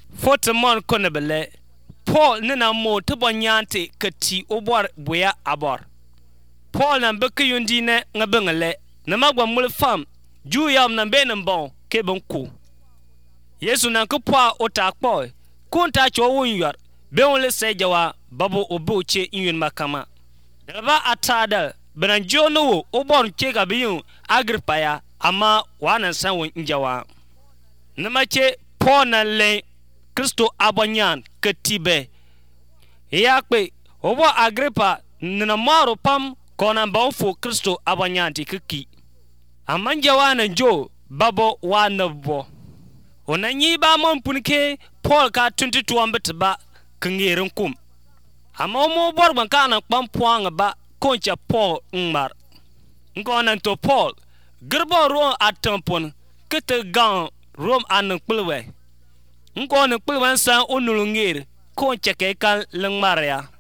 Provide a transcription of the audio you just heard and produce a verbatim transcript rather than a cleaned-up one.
fotomon konebele Paul nina mo tubonyante kati obor boya abor Paul nan beke yundine ngabengele na magwa mulfam ju yam nan benem bon ke bonku Yesu nan ko pa otakpo kunta cho wonyor be on le sejawa babo obuche inyun makama dalba atada benan jono obor ke ga biyun Agripa ya ama wanan san won injawa namache Paul nan le Kristo abonyan ketibe yakpe obo Agripa nina maro pam kona bonfo Kristo abonyanti kiki amanja wana jo babo wanabo onanyi ba mon punke Paul ka twenty-two ambetba kangerin kum amma mo borban kana pampuanga ba koncha Paul ngmar ngona to Paul gerbo ro atampon kete gan rom an kpulwe ngona kpulwan san onulungir koncha ke kan lengmaria